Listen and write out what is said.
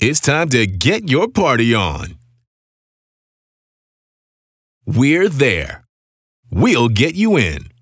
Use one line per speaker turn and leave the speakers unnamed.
It's time to get your party on. We're there. We'll get you in.